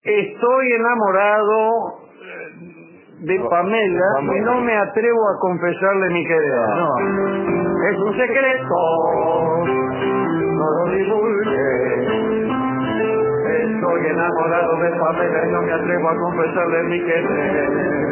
Estoy enamorado de Pamela y no me atrevo a confesarle mi querer. No. Es un secreto, no lo divulgue. Estoy enamorado de Pamela y no me atrevo a confesarle mi querer.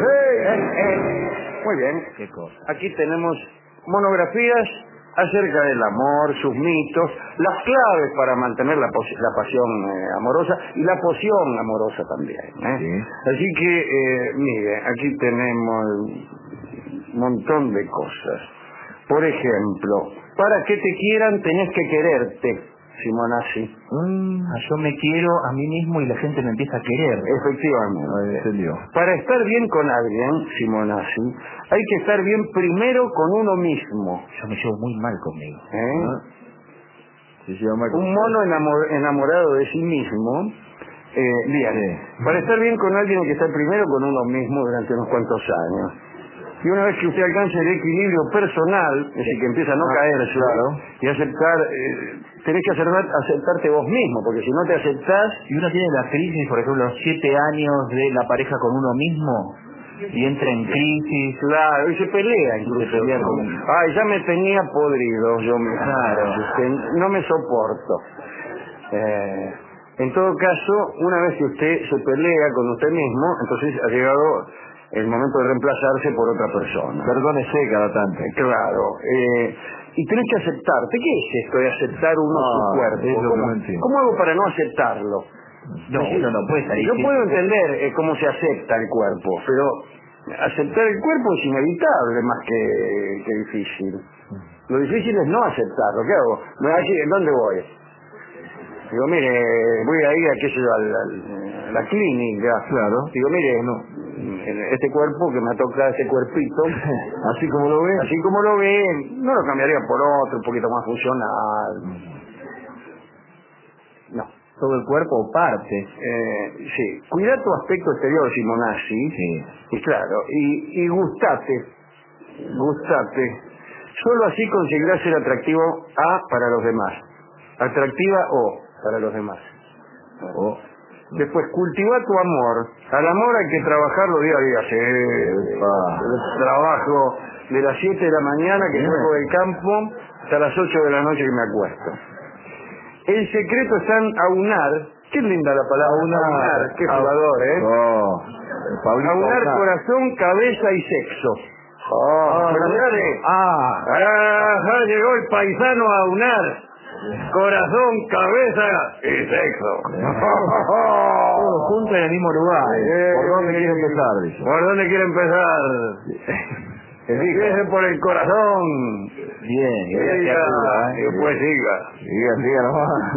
Muy bien. ¿Qué cosa? Aquí tenemos monografías acerca del amor, sus mitos, las claves para mantener la pasión amorosa y la poción amorosa también. Sí. Así que, mire, aquí tenemos un montón de cosas. Por ejemplo, para que te quieran tenés que quererte, Simonazzi. Yo me quiero a mí mismo y la gente me empieza a querer. Efectivamente. Entendió. Para estar bien con alguien, Simonazzi, hay que estar bien primero con uno mismo. Yo me llevo muy mal conmigo. Un mono enamorado de sí mismo. Bien. Para estar bien con alguien hay que estar primero con uno mismo durante unos cuantos años. Y una vez que usted alcance el equilibrio personal, es decir, que empieza a no caerse, claro, y aceptar, tenés que aceptarte vos mismo, porque si no te aceptás... Y uno tiene la crisis, por ejemplo, los 7 años de la pareja con uno mismo, y entra en crisis. Claro, y se pelea incluso. Ay, ya me tenía podrido yo mismo. Claro. No me soporto. En todo caso, una vez que usted se pelea con usted mismo, entonces ha llegado el momento de reemplazarse por otra persona. Perdónese cada tanto. Claro. Y tenés que aceptarte. ¿Qué es esto de aceptar uno su cuerpo? ¿Cómo hago para no aceptarlo? No, uno no puede salir. Yo puedo entender cómo se acepta el cuerpo, pero aceptar el cuerpo es inevitable más que difícil. Lo difícil es no aceptarlo. ¿Qué hago? Me va a decir, ¿en dónde voy? Digo, mire, voy a ir a la clínica. Claro. Digo, mire, este cuerpo que me toca, este cuerpito, así como lo ve, no lo cambiaría por otro, un poquito más funcional. No. Todo el cuerpo o parte. Sí. Cuida tu aspecto exterior, Simonazzi. Sí. Y claro, y gustate. Solo así conseguirás ser atractivo para los demás. Atractiva para los demás. Después, cultiva tu amor. Al amor hay que trabajarlo día a día. Sí. El trabajo de las 7 de la mañana que salgo del campo hasta las 8 de la noche que me acuesto. El secreto está en aunar. Qué linda la palabra. Aunar. Qué jugador, aunar corazón, cabeza y sexo. Llegó el paisano a aunar corazón, cabeza y sexo. Todos juntos en el mismo lugar. ¿Por dónde quiere empezar? Dice. ¿Por dónde quiere empezar? Empiece por el corazón. Bien. Y después siga. Siga nomás.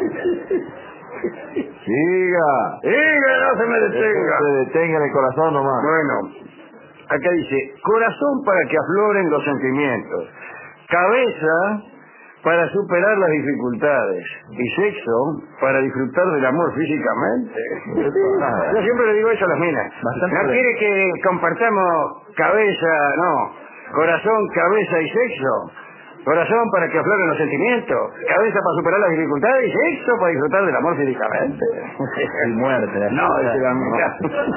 Siga, no se me detenga. Se detenga en el corazón nomás. Bueno, acá dice, corazón para que afloren los sentimientos. Cabeza para superar las dificultades y sexo para disfrutar del amor físicamente. Yo siempre le digo eso a las minas. ¿No quiere que compartamos corazón, cabeza y sexo? Corazón para que afloren los sentimientos, cabeza para superar las dificultades y sexo para disfrutar del amor físicamente. Y muerte. No, es la mina.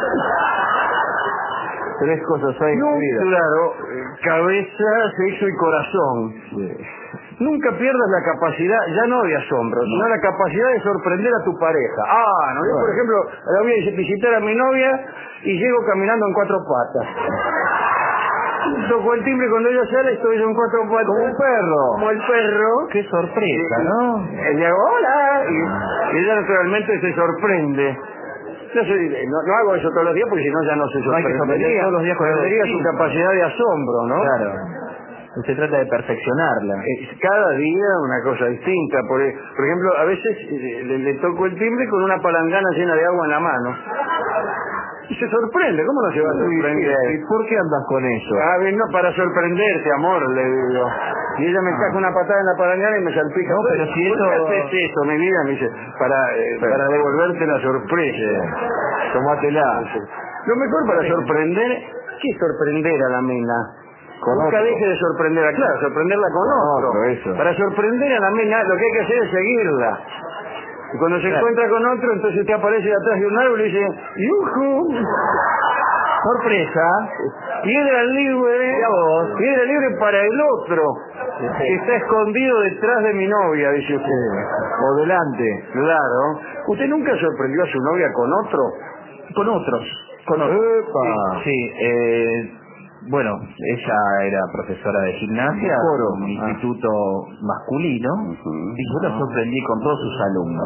3 cosas hay en tu vida. Claro, cabeza, sexo y corazón. Sí. Nunca pierdas la capacidad, ya no de asombro, sino la capacidad de sorprender a tu pareja. Yo por ejemplo, la voy a visitar a mi novia y llego caminando en 4 patas. Toco el timbre cuando ella sale, estoy yo en 4 patas. Como un perro. Como el perro. Qué sorpresa, ¿no? Ella, hola. Y ella naturalmente se sorprende. No hago eso todos los días porque si no ya no se sorprendería. No hay que sorprender todos los días con su capacidad de asombro, ¿no? Claro. Se trata de perfeccionarla. Cada día una cosa distinta. Por ejemplo, a veces le toco el timbre con una palangana llena de agua en la mano. Y se sorprende. ¿Cómo no se va a sorprender? ¿Y por qué andas con eso? No, para sorprenderte, amor, le digo. Y ella me encaja una patada en la palangana y me salpica. No, pero si eso... ¿Por qué haces eso, mi vida? Me dice, para devolverte la sorpresa. Tómatela. Lo mejor para sorprender, ¿qué es sorprender a la mina? Nunca deje de sorprenderla con otro. Eso. Para sorprender a la mina lo que hay que hacer es seguirla. Y cuando se encuentra con otro, entonces usted aparece atrás de un árbol y dice, ¡yujú! Sorpresa. Piedra libre para el otro, que está escondido detrás de mi novia, dice usted. O delante. Claro. ¿Usted nunca sorprendió a su novia con otro? Con otros. ¡Epa! Sí, bueno, ella era profesora de gimnasia en un instituto masculino y yo la sorprendí con todos sus alumnos.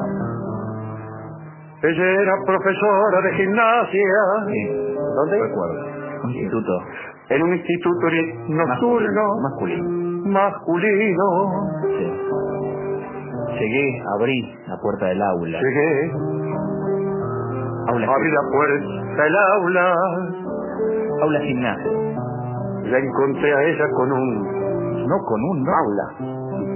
Ella era profesora de gimnasia. Sí. ¿Dónde? Recuerdo. Un instituto. En un instituto nocturno. Masculino. Sí. Llegué, abrí la puerta del aula. Llegué. Abrí la puerta del aula. Aula gimnasia. La encontré a ella con un... No, con un aula.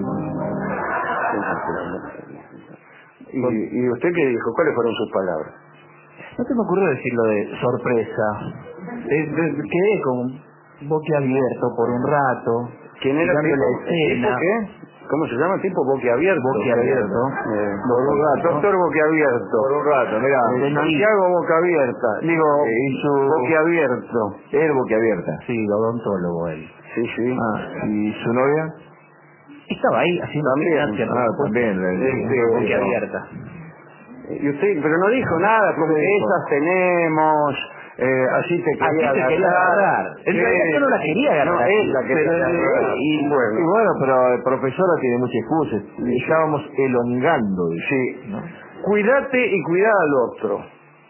¿Y usted qué dijo? ¿Cuáles fueron sus palabras? No se me ocurrió decirlo de sorpresa. Quedé con boquiabierto por un rato. ¿Quién era el tipo? ¿Tipo qué? ¿Cómo se llama? ¿Tipo boquiabierto? Boquiabierto. Por un rato. Doctor boquiabierto. Por un rato, mira. Santiago boca abierta. Digo, boquiabierto. Él boquiabierta. Sí, odontólogo él. Sí. ¿Y su novia? Estaba ahí haciendo gimnasia. También. Boquiabierta. Y usted, pero no dijo nada, porque esas tenemos... así te quería agarrar. En realidad yo no la quería agarrar. No, él la quería agarrar. Y bueno, pero el profesora tiene muchas excusas. Estábamos elongando. Sí. ¿No? Cuídate y cuida al otro.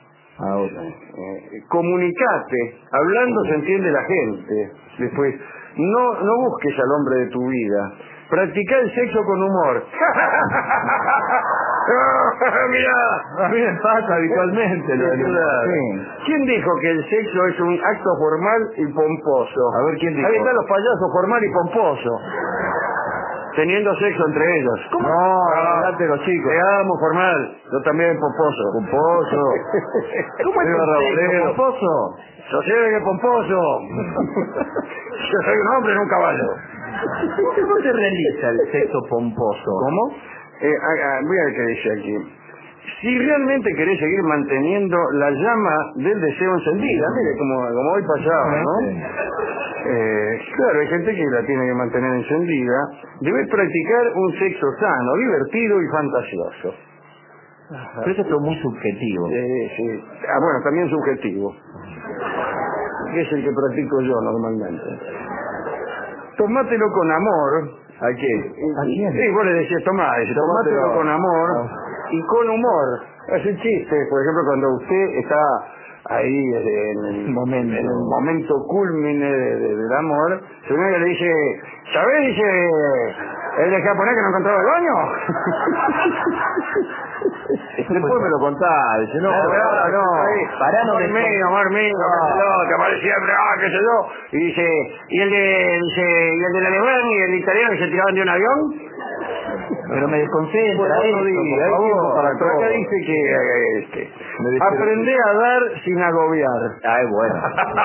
Comunicate. Hablando se entiende la gente. Después, no busques al hombre de tu vida. Practica el sexo con humor. Mirá, a mí me pasa habitualmente lo del humor. Sí. ¿Quién dijo que el sexo es un acto formal y pomposo? A ver, ¿quién dijo? Ahí están los payasos, formal y pomposo, teniendo sexo entre ellos. ¿Cómo? No, date los chicos. Te amo, formal. Yo también, pomposo. Pomposo. ¿Cómo es el pomposo? Sosiega que pomposo. Yo soy un hombre, no un caballo. ¿Cómo se realiza el sexo pomposo? ¿Cómo? Voy a ver qué dice aquí. Si realmente querés seguir manteniendo la llama del deseo encendida, mire, como hoy pasaba, ¿no? Claro, hay gente que la tiene que mantener encendida. Debes practicar un sexo sano, divertido y fantasioso. Pero eso es todo muy subjetivo. Sí. Bueno, también subjetivo. Que es el que practico yo normalmente. Tomátelo con amor. ¿A qué? ¿A quién? Sí, vos le decías, tomátelo con amor y con humor. Es un chiste, por ejemplo, cuando usted está ahí en el momento culmine del amor, su novia le dice, ¿sabés? Dice, el de japonés que no encontraba el baño. Después me lo contás, dice, no, pará, no amor mío, te aparece siempre, qué sé yo. Y dice, ¿y el del alemán y el italiano que se tiraban de un avión? Pero me desconcentra, por favor. Pero acá dice que aprende a dar sin agobiar. Ay, bueno.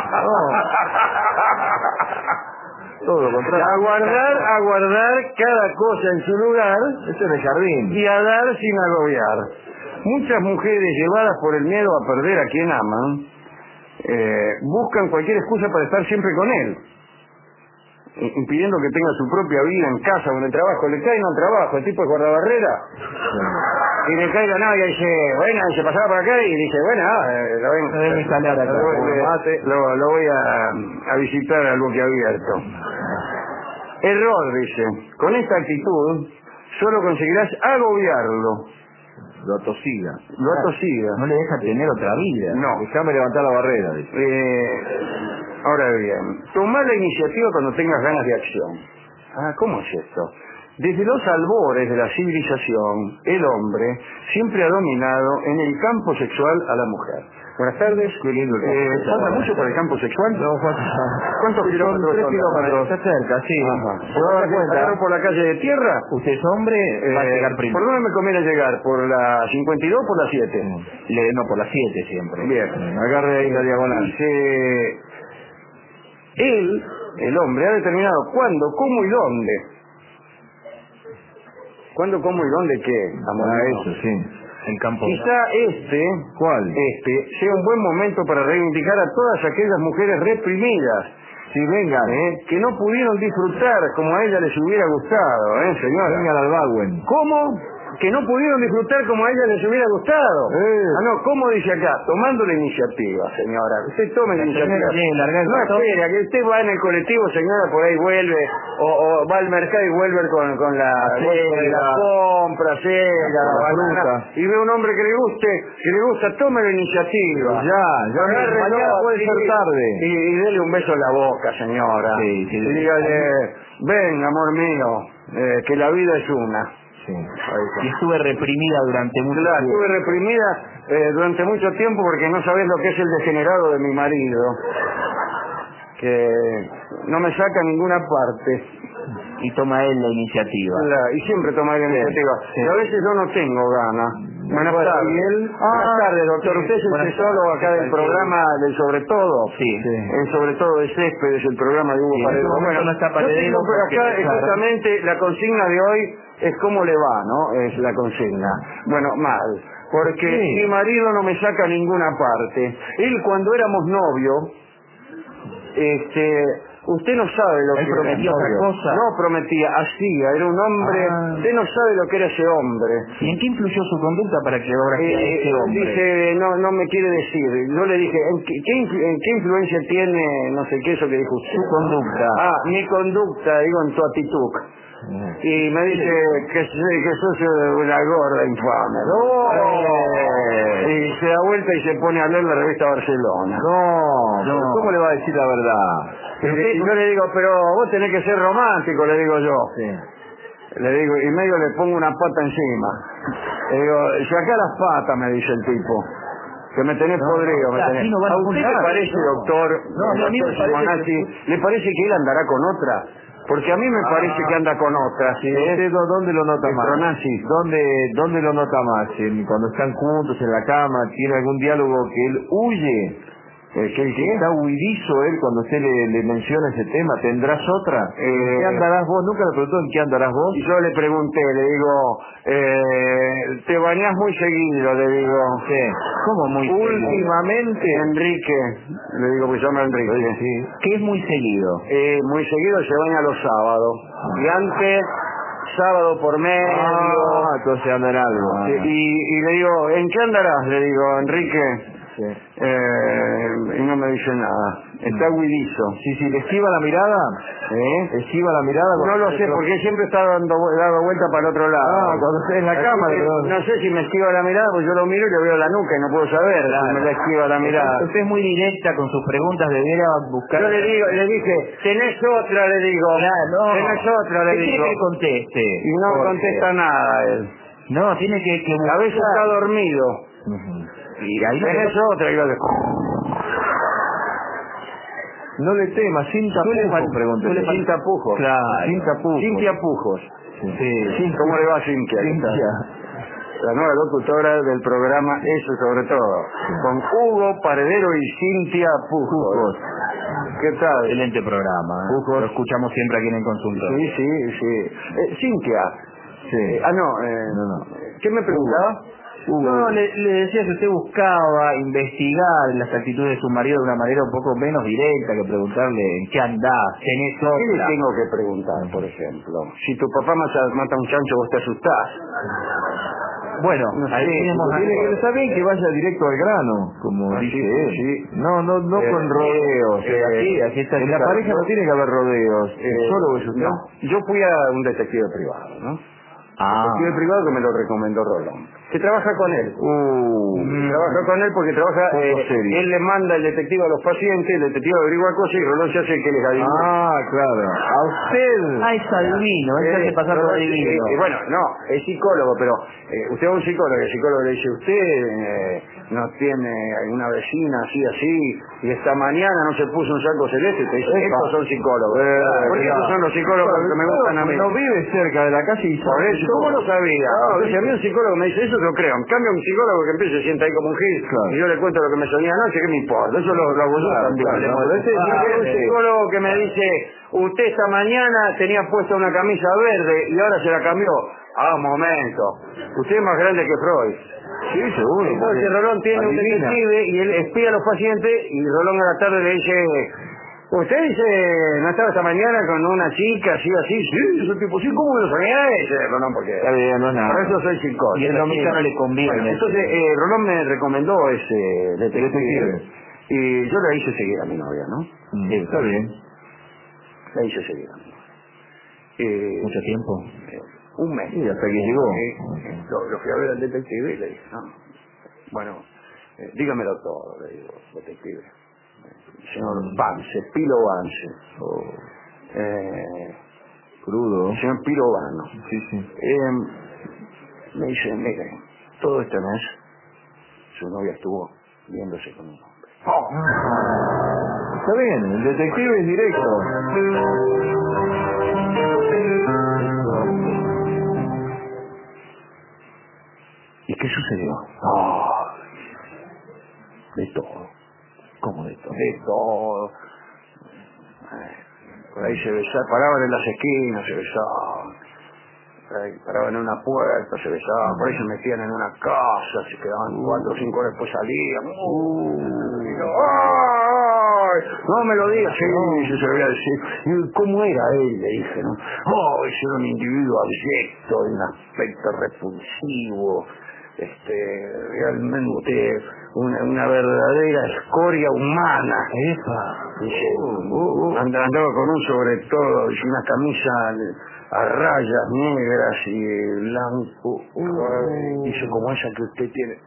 Todo lo contrario. Aguardar cada cosa en su lugar. Eso es el jardín. Y a dar sin agobiar. Muchas mujeres llevadas por el miedo a perder a quien aman, buscan cualquier excusa para estar siempre con él, impidiendo que tenga su propia vida en casa o en el trabajo. Le caen al trabajo, el tipo es guardabarrera, y le cae la novia y dice, bueno, y se pasaba por acá y dice, bueno, lo voy a visitar al boquiabierto. Error, dice, con esta actitud solo conseguirás agobiarlo. Lo atosiga. No le deja tener otra vida. No. Déjame levantar la barrera, dice. Ahora bien, toma la iniciativa cuando tengas ganas de acción. ¿Cómo es esto? Desde los albores de la civilización, el hombre siempre ha dominado en el campo sexual a la mujer. Buenas tardes. ¿Falta mucho para el campo sexual? No, falta. ¿Cuántos kilómetros? 3 kilómetros. Está cerca, sí. ¿Por la calle de tierra? Usted es hombre, va a llegar primero. ¿Por dónde me conviene llegar? ¿Por la 52 o por la 7? No, por la 7 siempre. Bien. Agarre ahí la diagonal. Él, el hombre, ha determinado cuándo, cómo y dónde. ¿Cuándo, cómo y dónde qué? Eso, sí. El campo. Quizá ¿Cuál? sea un buen momento para reivindicar a todas aquellas mujeres reprimidas. Sí, vengan. Que no pudieron disfrutar como a ella les hubiera gustado, señora. Vengan al Baguen. ¿Cómo? Que no pudieron disfrutar como a ella les hubiera gustado. No, ¿cómo dice acá? Tomando la iniciativa, señora. Usted tome la iniciativa. No espera, que usted va en el colectivo, señora, por ahí vuelve, o va al mercado y vuelve con la compra, la banana, y ve un hombre que le gusta, tome la iniciativa. Mañana puede ser tarde. Y dele un beso en la boca, señora. Sí. Y dígale, ven, amor mío, que la vida es una. Sí. Y estuve reprimida durante mucho tiempo. Estuve reprimida durante mucho tiempo porque no sabés lo que es el degenerado de mi marido, que no me saca a ninguna parte. Y toma él la iniciativa. Y siempre toma la iniciativa. Sí. Y a veces yo no tengo ganas. Buenas tardes. Buenas tardes, doctor. Usted es el sexólogo acá del programa del Sobre Todo. Sí. El Sobre Todo de Céspedes, el programa de Hugo Paredes. Bueno, no está Paredero acá justamente la consigna de hoy es cómo le va, ¿no? Es la consigna. Bueno, mal. Porque mi marido no me saca a ninguna parte. Él cuando éramos novios, usted no sabe lo que prometía otra cosa. No prometía, hacía, era un hombre. Usted no sabe lo que era ese hombre. ¿Y en qué influyó su conducta para que ahora sea ese hombre? Dice, no me quiere decir. Yo le dije, ¿en qué influencia tiene, no sé qué, eso que dijo usted? Su conducta. Mi conducta, digo, en tu actitud. Y me dice que sos una gorda infame. Y se da vuelta y se pone a leer la revista Barcelona. ¿Cómo le va a decir la verdad? Y yo le digo, pero vos tenés que ser romántico, le digo yo. Le digo, y medio le pongo una pata encima. Le digo, sacá las patas, me dice el tipo. Que me tenés podrido, me tenés. ¿A usted le parece, doctor? A mí me parece. ¿Le parece que él andará con otra? Porque a mí me parece que anda con otra. ¿Sí? ¿Usted dónde lo nota más? Tronazzi. ¿Dónde lo nota más? Cuando están juntos en la cama, ¿tiene algún diálogo que él huye? Está huidizo él cuando usted le menciona ese tema. ¿Tendrás otra? ¿En qué andarás vos? Nunca le preguntó en qué andarás vos. Y yo le pregunté, le digo, te bañás muy seguido, le digo. ¿Qué? ¿Cómo muy seguido? Últimamente, Enrique, le digo que se llama Enrique. Sí. ¿Qué es muy seguido? Muy seguido se baña los sábados. Y antes, sábado por medio. Entonces anda en algo. Y le digo, ¿en qué andarás? Le digo, Enrique. Y no me dice nada. Está huidizo. Sí, ¿le esquiva la mirada? ¿Esquiva la mirada? No lo sé, porque siempre está dando vuelta para el otro lado. Cuando esté en la cama. No sé si me esquiva la mirada, porque yo lo miro y le veo la nuca y no puedo saber si me la esquiva la mirada. Usted es muy directa con sus preguntas, debería buscar. Yo le dije, tenés otra, le digo. Tenés otra, le digo. ¿Qué quiere que conteste? Y no contesta nada él. No, tiene que buscar. A veces está dormido. Y ahí tenés otra, y yo le... No le temas, sin tapujos, pregúntale. Sin tapujos. Claro. Sin tapujos. Cintia Pujos. Sí. ¿Cómo le va, Cintia? La nueva locutora del programa Eso Sobre Todo. Con Hugo Paredero y Cintia Pujos. ¿Qué tal? Excelente programa. Pujos. Lo escuchamos siempre aquí en el consultorio. Sí. Cintia. Sí. No. ¿Qué me preguntaba? No, le decía que usted buscaba investigar las actitudes de su marido de una manera un poco menos directa que preguntarle en qué andás, tenés otra. ¿Qué le tengo que preguntar, por ejemplo? Si tu papá mata a un chancho, vos te asustás. Bueno, ahí está bien que vaya directo al grano, como dice él. Sí. No con rodeos. Aquí está en la pareja no tiene que haber rodeos. ¿Solo es usted? No. Yo fui a un detective privado, ¿no? Detective privado que me lo recomendó Rolón. Que trabaja con él. Trabaja con él porque trabaja... él le manda el detective a los pacientes, el detective averigua cosas y Rolón se hace el que les adivina. Claro. A usted... Es adivino, él se hace pasar por adivino. Bueno, no, es psicólogo, pero usted va a un psicólogo y el psicólogo le dice, usted no tiene alguna vecina así, y esta mañana no se puso un saco celeste, te dice, estos son psicólogos. Porque estos son los psicólogos que me gustan a mí. No vive cerca de la casa y sabe. ¿Cómo lo sabía? Si a mí un psicólogo me dice eso, lo creo. En cambio, un psicólogo que empieza se sienta ahí como un gil, y yo le cuento lo que me soñé anoche, ¿qué me importa? Eso lo hago yo también. Un psicólogo que me dice, usted esta mañana tenía puesta una camisa verde y ahora se la cambió. Un momento. Usted es más grande que Freud. Sí, seguro. Entonces Rolón tiene un detective y él espía a los pacientes y Rolón a la tarde le dice, usted dice, no estaba esta mañana con una chica así, sí, ese tipo, sí, ¿cómo lo sabía? Dice Rolón, porque está bien, no es nada. por eso soy psicólogo. Y a la chica no le conviene. Bueno, entonces Rolón me recomendó ese detective y yo la hice seguir a mi novia, ¿no? Está bien. La hice seguir a mi novia. ¿Mucho tiempo? Un mes. Y hasta que llegó. Lo fui a ver al detective y le dije, no, bueno, dígamelo todo, le digo, detective. Señor Vance, Pilo Vance. Crudo. Señor Pilo Vano. Sí. Me dice, mire, todo este mes su novia estuvo viéndose con un hombre. Está bien, el detective es directo. ¿Y qué sucedió? De todo. ¿Cómo de todo? De todo. Por ahí se besaban, paraban en las esquinas, se besaban. Por ahí paraban en una puerta, se besaban. Por ahí se metían en una casa, se quedaban 4 o 5 horas, después salían. ¡Ay! No me lo digas, sí, yo se lo voy a decir. ¿Y cómo era él? Le dije, ¿no? Era un individuo abyecto, de un aspecto repulsivo. Realmente una verdadera escoria humana. Andaba con un sobre todo y una camisa a rayas negras y blanco. Dice, como esa que usted tiene.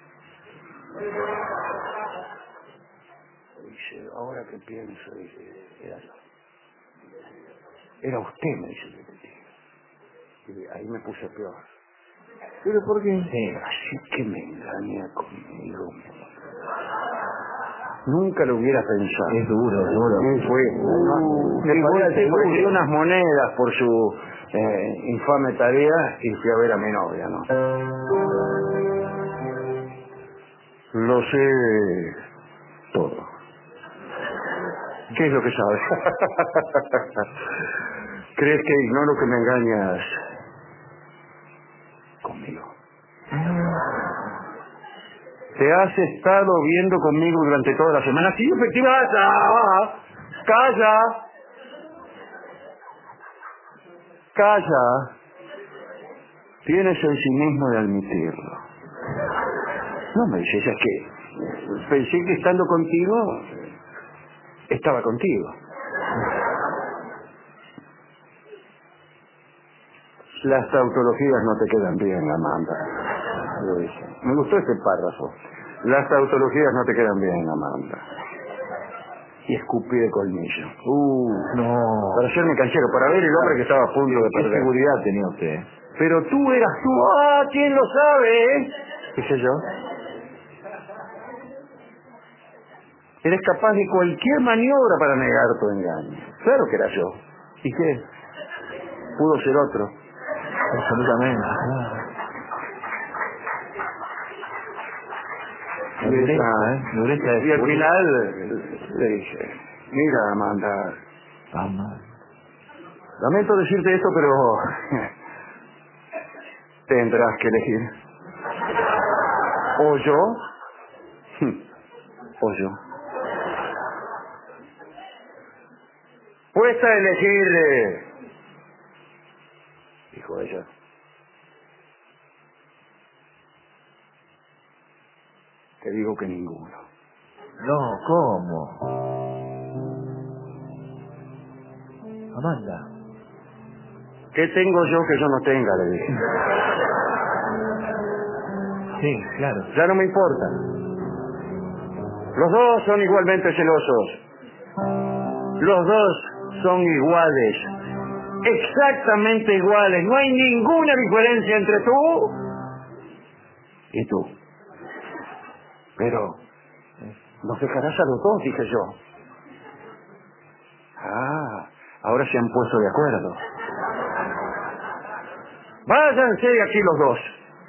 Dice, ahora que pienso, dice, era yo. Era usted, me dice el detective. Y ahí me puse peor. ¿Pero por qué? Así que me engaña conmigo. Nunca lo hubiera pensado. Es duro. Me puse unas monedas por su infame tarea y fui a ver a mi novia, ¿no? Lo sé todo. ¿Qué es lo que sabes? ¿Crees que ignoro que me engañas conmigo? ¿Te has estado viendo conmigo durante toda la semana? Sí, efectivamente. Calla. Tienes el cinismo de admitirlo. No me dices, es que pensé que estando contigo, estaba contigo. Las tautologías no te quedan bien, Amanda. Lo dije. Me gustó este párrafo. Las tautologías no te quedan bien, Amanda. Y escupí de colmillo. No. Para hacerme canchero, para ver el hombre que estaba a punto de ¿Qué perder. seguridad tenía usted? Pero tú eras tú. ¿Quién lo sabe? ¿Qué sé yo? Eres capaz de cualquier maniobra para negar tu engaño. Claro que era yo. ¿Y qué? Pudo ser otro. Absolutamente. Y al final le dije, mira, Amanda, lamento decirte esto, pero tendrás que elegir. O yo, o yo. Puesta a elegir, dijo ella. Te digo que ninguno. No, ¿cómo? Amanda. ¿Qué tengo yo que yo no tenga? Le dije. Sí, claro. Ya no me importa. Los dos son igualmente celosos. Los dos son iguales. Exactamente iguales. No hay ninguna diferencia entre tú y tú. Pero nos dejarás a los dos, dije yo. Ahora se han puesto de acuerdo. Váyanse de aquí los dos.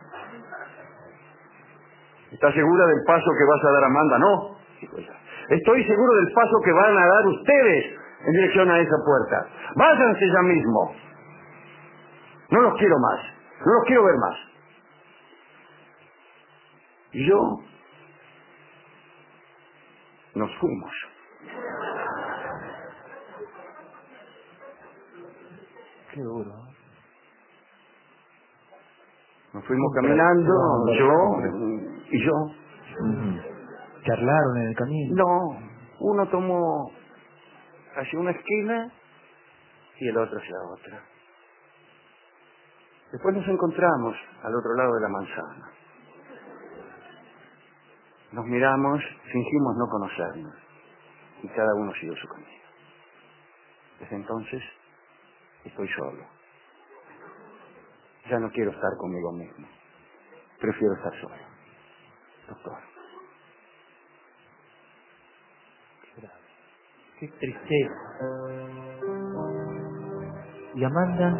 ¿Estás segura del paso que vas a dar, Amanda? No. Estoy seguro del paso que van a dar ustedes en dirección a esa puerta. Váyanse ya mismo. No los quiero más. No los quiero ver más. y yo nos fuimos. Qué duro. Nos fuimos caminando, yo. ¿Charlaron en el camino? No, uno tomó hacia una esquina y el otro hacia otra. Después nos encontramos al otro lado de la manzana. Nos miramos, fingimos no conocernos y cada uno siguió su camino. Desde entonces estoy solo. Ya no quiero estar conmigo mismo. Prefiero estar solo. Doctor. Qué tristeza. ¿Y Amanda?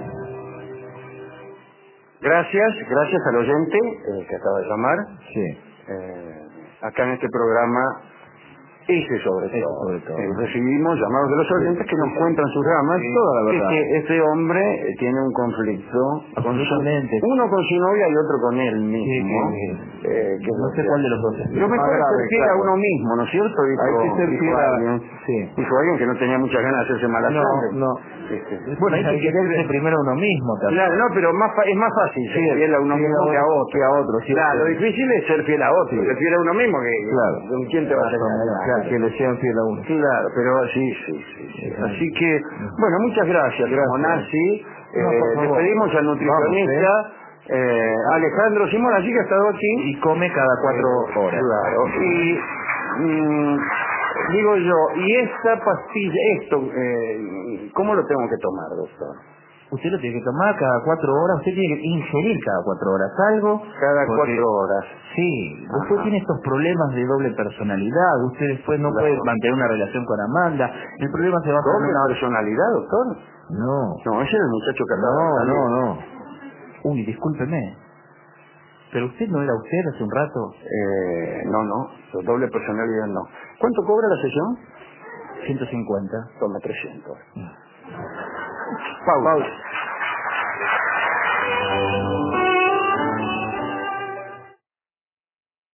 Gracias al oyente que acaba de llamar. Sí. Acá en este programa, sobre todo. Recibimos llamados de los oyentes que nos cuentan sus dramas. Toda la verdad. Que este hombre tiene un conflicto uno con su novia y otro con él mismo. Que no sé cuál de los dos es. Lo mejor es ser fiel a uno mismo, ¿no es cierto? Hay que ser fiel a alguien. Dijo alguien que no tenía muchas ganas de hacerse mala sangre. No. Bueno, hay que quererse primero a uno mismo. Claro, no, pero es más fácil ser fiel a uno mismo que a otro. Claro, lo difícil es ser fiel a otro. Ser fiel a uno mismo, ¿con quién te vas a hacer? Que le sean fiel a uno. Claro, pero sí. Así que, bueno, muchas gracias. Monazzi. Le pedimos al nutricionista Alejandro Simón, así que ha estado aquí. Y come cada 4 horas. Claro. Y digo yo, y esta pastilla, ¿cómo lo tengo que tomar, doctor? Usted lo tiene que tomar cada 4 horas, usted tiene que ingerir cada 4 horas algo. Cada 4 horas. Sí, después tiene estos problemas de doble personalidad, usted después no puede mantener una relación con Amanda, el problema se va a... ¿Doble personalidad, doctor? No, ese es el muchacho que no. Uy, discúlpeme, pero usted no era usted hace un rato. No, doble personalidad no. ¿Cuánto cobra la sesión? 150. Toma 300. Pausa.